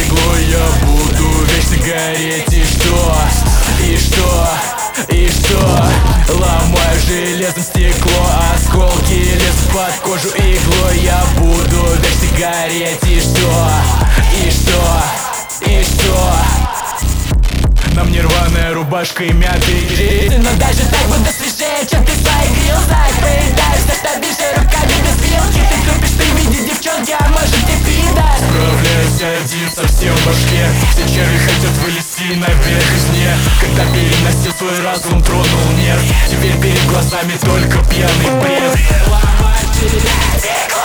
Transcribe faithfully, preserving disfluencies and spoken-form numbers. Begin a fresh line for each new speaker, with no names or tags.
иглой я буду вечно гореть. И что? И что? И что? Ломаю железом стекло, осколки лезут под кожу иглой. Я буду вечно гореть. И что? И что? И что? На мне рваная рубашка и мятый гриль.
Но даже так буду свежее, чем ты в своих грилзах. Поедаешься стабильше руками без вилки. Ты тупишь при виде девчонки, а может и пидор.
Справляюсь один совсем в башке. Все черви хотят вылезти наверх из мне. Когда переносил свой разум, тронул нерв. Теперь перед глазами только пьяный бред.
Ломать железо.